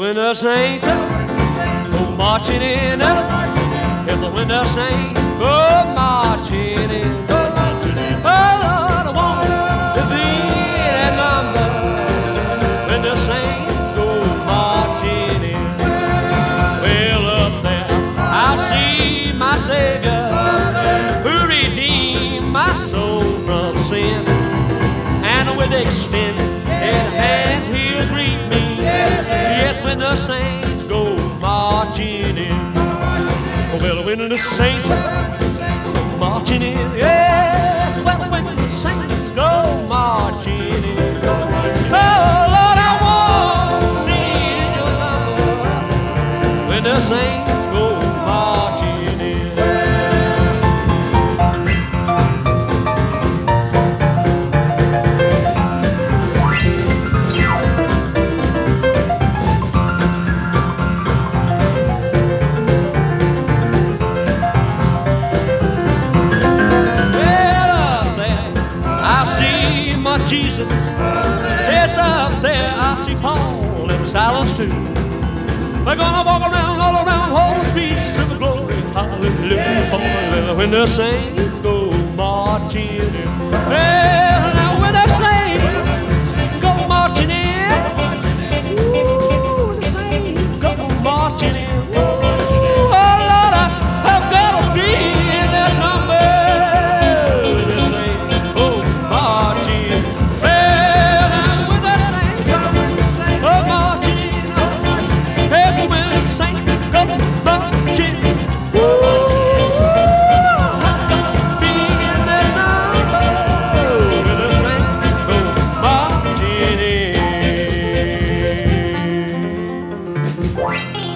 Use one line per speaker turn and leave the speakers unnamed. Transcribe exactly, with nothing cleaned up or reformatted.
when the saints go marching in. Yes, when the saints go marching in. Oh, Lord, I want to be that number when the saints go marching in. Well, up there I'll see my Savior who redeemed my soul from sin. And with extended hands he'll greet me. Yes, when the saints go marching in. Well, when the saints go marching in. Yes, well, when the saints go marching in. Oh, Lord, I want to be in your love when the saints go marching in. Jesus, it's up there I see Paul and Silas too. They're gonna walk around, all around, all the streets of the glory. Hallelujah, hallelujah, when the saints go marching in. Well, now when the saints go marching in. Ooh, the saints go marching in. Ooh, oh Lord, I, I've gotta be in that number. When the saints go marching in. What?